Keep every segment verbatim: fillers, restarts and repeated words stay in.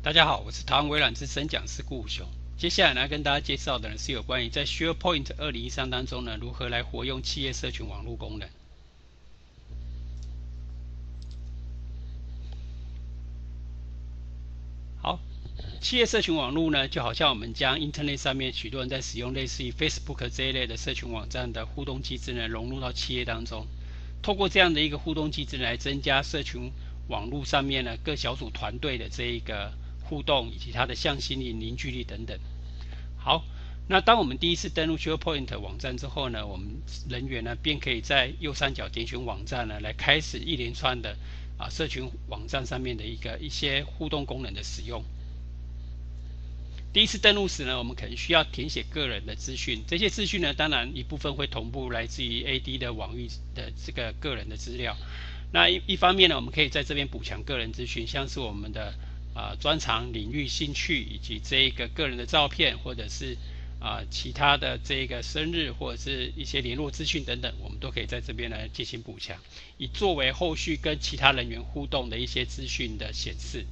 大家好，我是台湾微软资深讲师顾雄。接下来呢，跟大家介绍的呢是有关于在 SharePoint 二零一三当中呢，如何来活用企业社群网络功能。好，企业社群网络呢，就好像我们将 Internet 上面许多人在使用类似于 Facebook 这一类的社群网站的互动机制呢，融入到企业当中。透过这样的一个互动机制来增加社群网络上面呢各小组团队的这一个互动以及它的向心力、凝聚力等等。好，那当我们第一次登录 SharePoint 网站之后呢，我们人员呢便可以在右上角点选网站呢，来开始一连串的啊社群网站上面的一个一些互动功能的使用。第一次登录时呢，我们可能需要填写个人的资讯，这些资讯呢，当然一部分会同步来自于 A D 的网域的这个个人的资料。那 一, 一方面呢，我们可以在这边补强个人资讯，像是我们的啊、呃、专长、领域、兴趣，以及这一个个人的照片，或者是啊、呃、其他的这个生日或者是一些联络资讯等等，我们都可以在这边来进行补强，以作为后续跟其他人员互动的一些资讯的显示。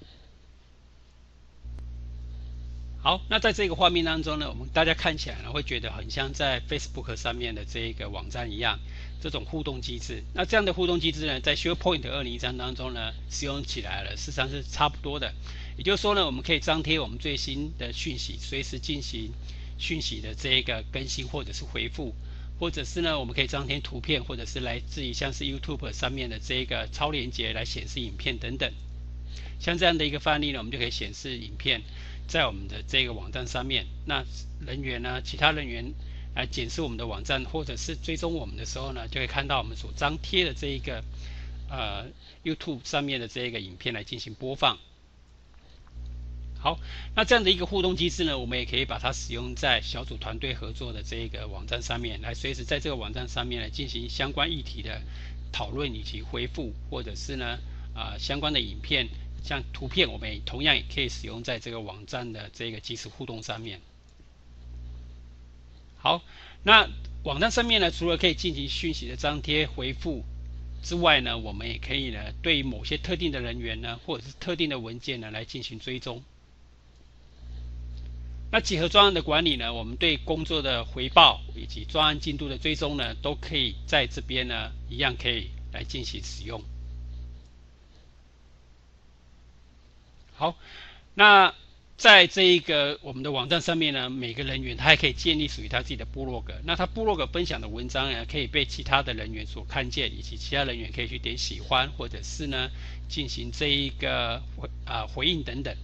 好，那在这个画面当中呢，我们大家看起来呢会觉得很像在 Facebook 上面的这个网站一样，这种互动机制。那这样的互动机制呢，在 SharePoint 二零一三当中呢，使用起来了，事实上是差不多的。也就是说呢，我们可以张贴我们最新的讯息，随时进行讯息的这个更新或者是回复，或者是呢，我们可以张贴图片，或者是来自于像是 YouTube 上面的这个超连结来显示影片等等。像这样的一个范例呢，我们就可以显示影片在我们的这个网站上面。那人员呢，其他人员来检视我们的网站，或者是追踪我们的时候呢，就会看到我们所张贴的这一个呃 YouTube 上面的这一个影片来进行播放。好，那这样的一个互动机制呢，我们也可以把它使用在小组团队合作的这一个网站上面，来随时在这个网站上面来进行相关议题的讨论以及回复，或者是呢啊、呃、相关的影片。像图片，我们也同样也可以使用在这个网站的这个即时互动上面。好，那网站上面呢，除了可以进行讯息的张贴、回复之外呢，我们也可以呢对某些特定的人员呢，或者是特定的文件呢来进行追踪。那结合专案的管理呢，我们对工作的回报以及专案进度的追踪呢，都可以在这边呢一样可以来进行使用。好，那在这一个我们的网站上面呢，每个人员他还可以建立属于他自己的部落格。那他部落格分享的文章呢，可以被其他的人员所看见，以及其他人员可以去点喜欢，或者是呢进行这一个回啊、呃、回应等等。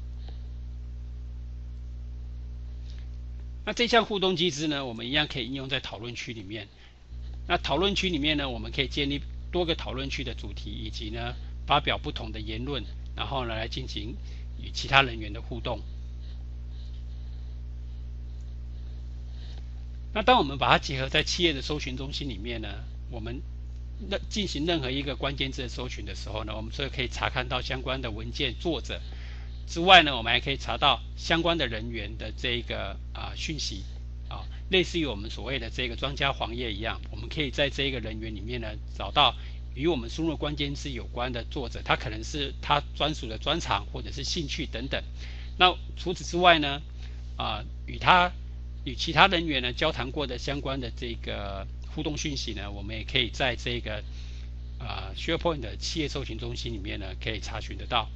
那这项互动机制呢，我们一样可以应用在讨论区里面。那讨论区里面呢，我们可以建立多个讨论区的主题，以及呢发表不同的言论，然后呢来进行与其他人员的互动。那当我们把它结合在企业的搜寻中心里面呢，我们进行任何一个关键字的搜寻的时候呢，我们所以可以查看到相关的文件作者之外呢，我们还可以查到相关的人员的这个啊、呃、讯息啊，类似于我们所谓的这个专家黄页一样，我们可以在这个人员里面呢找到与我们输入关键字有关的作者，他可能是他专属的专长或者是兴趣等等。那除此之外呢，啊、呃，与他与其他人员呢交谈过的相关的这个互动讯息呢，我们也可以在这个啊、呃、SharePoint 的企业搜寻中心里面呢可以查询得到。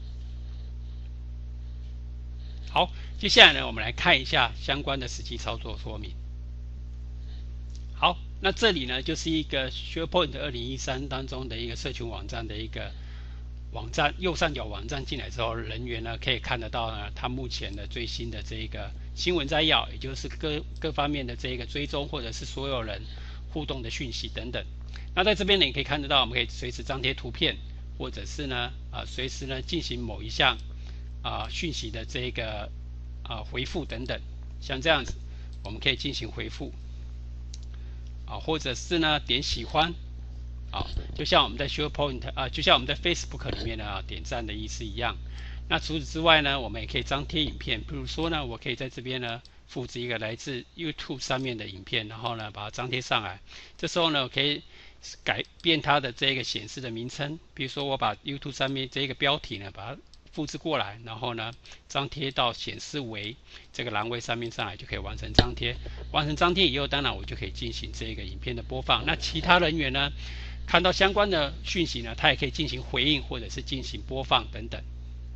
好，接下来呢，我们来看一下相关的实际操作说明。好，那这里呢就是一个 SharePoint 二零一三当中的一个社群网站的一个网站，右上角网站进来之后，人员呢可以看得到呢，他目前的最新的这个新闻摘要，也就是各各方面的这个追踪，或者是所有人互动的讯息等等。那在这边呢，你可以看得到，我们可以随时张贴图片，或者是呢啊、呃、随时呢进行某一项啊、呃、讯息的这个啊、呃、回复等等，像这样子，我们可以进行回复。啊，或者是呢点喜欢，啊，就像我们在 SharePoint 啊，就像我们在 Facebook 里面呢点赞的意思一样。那除此之外呢，我们也可以张贴影片，比如说呢，我可以在这边呢复制一个来自 YouTube 上面的影片，然后呢把它张贴上来。这时候呢，我可以改变它的这个显示的名称，比如说我把 YouTube 上面这个标题呢把它复制过来，然后呢张贴到显示为这个栏位上面上来，就可以完成张贴。完成张贴以后，当然我就可以进行这个影片的播放。那其他人员呢，看到相关的讯息呢，他也可以进行回应或者是进行播放等等。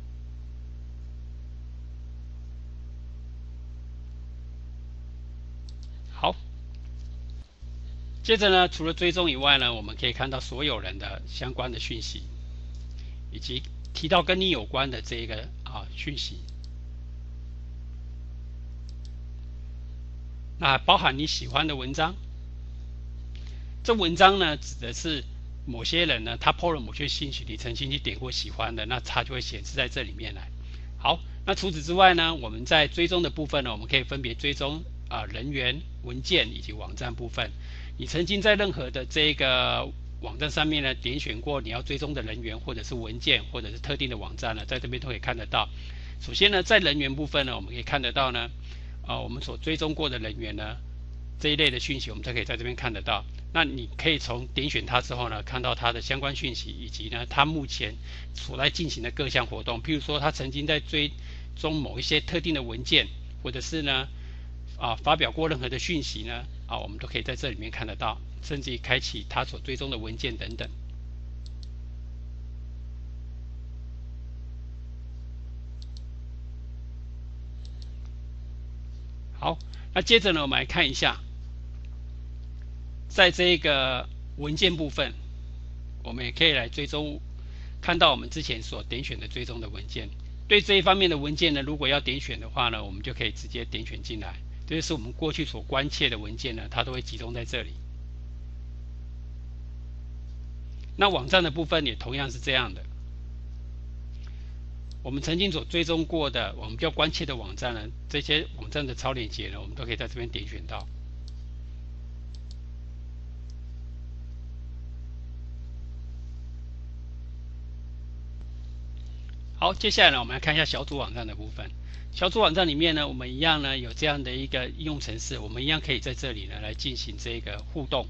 好，接着呢，除了追踪以外呢，我们可以看到所有人的相关的讯息，以及提到跟你有关的这个啊讯息。那包含你喜欢的文章，这文章呢指的是某些人呢，他 po 了某些信息，你曾经去点过喜欢的，那它就会显示在这里面来。好，那除此之外呢，我们在追踪的部分呢，我们可以分别追踪啊、呃、人员、文件以及网站部分。你曾经在任何的这个网站上面呢，点选过你要追踪的人员或者是文件或者是特定的网站呢，在这边都可以看得到。首先呢，在人员部分呢，我们可以看得到呢。呃，我们所追踪过的人员呢，这一类的讯息，我们都可以在这边看得到。那你可以从点选它之后呢，看到它的相关讯息，以及呢，它目前所在进行的各项活动。譬如说，他曾经在追踪某一些特定的文件，或者是呢，啊，发表过任何的讯息呢，啊，我们都可以在这里面看得到，甚至于开启他所追踪的文件等等。好，那接着呢，我们来看一下，在这个文件部分，我们也可以来追踪，看到我们之前所点选的追踪的文件。对这一方面的文件呢，如果要点选的话呢，我们就可以直接点选进来。这就是我们过去所关切的文件呢，它都会集中在这里。那网站的部分也同样是这样的。我们曾经所追踪过的，我们比较关切的网站呢，这些网站的超链接呢，我们都可以在这边点选到。好，接下来呢，我们来看一下小组网站的部分。小组网站里面呢，我们一样呢有这样的一个应用程式，我们一样可以在这里呢来进行这个互动。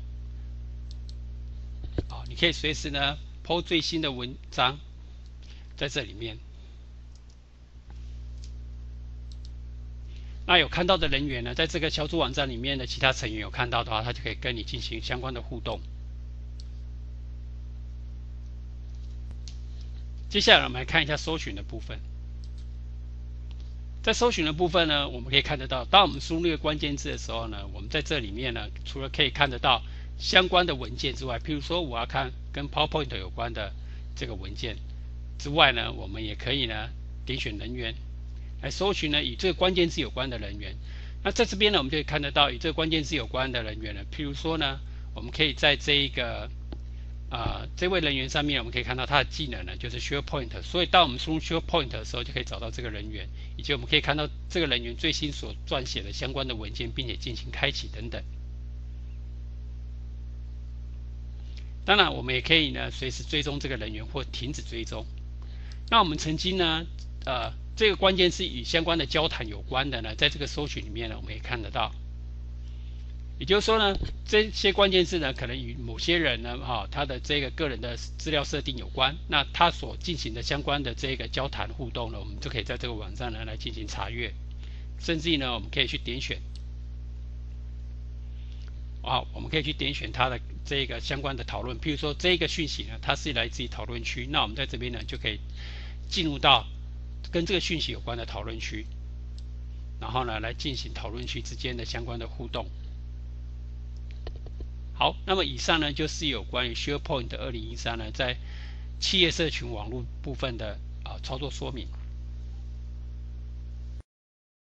好，你可以随时呢 po 最新的文章在这里面。那有看到的人员呢，在这个小组网站里面的其他成员有看到的话，他就可以跟你进行相关的互动。接下来我们来看一下搜寻的部分。在搜寻的部分呢，我们可以看得到，当我们输入一个关键字的时候呢，我们在这里面呢，除了可以看得到相关的文件之外，譬如说我要看跟 PowerPoint 有关的这个文件之外呢，我们也可以呢点选人员来搜寻呢与这个关键字有关的人员。那在这边呢，我们就可以看得到与这个关键字有关的人员呢，譬如说呢，我们可以在这一个啊、呃、这位人员上面，我们可以看到他的技能呢就是 SharePoint， 所以当我们输入 SharePoint 的时候，就可以找到这个人员，以及我们可以看到这个人员最新所撰写的相关的文件，并且进行开启等等。当然，我们也可以呢随时追踪这个人员或停止追踪。那我们曾经呢，呃，这个关键是与相关的交谈有关的呢，在这个搜寻里面呢，我们也看得到。也就是说呢，这些关键字呢，可能与某些人呢，哈、哦，他的这个个人的资料设定有关。那他所进行的相关的这个交谈互动呢，我们就可以在这个网站呢来进行查阅，甚至于呢，我们可以去点选。好，我们可以去点选它的这个相关的讨论，譬如说这个讯息呢，它是来自于讨论区，那我们在这边呢就可以进入到跟这个讯息有关的讨论区，然后呢来进行讨论区之间的相关的互动。好，那么以上呢就是有关于 SharePoint 二零一三呢在企业社群网络部分的啊操作说明。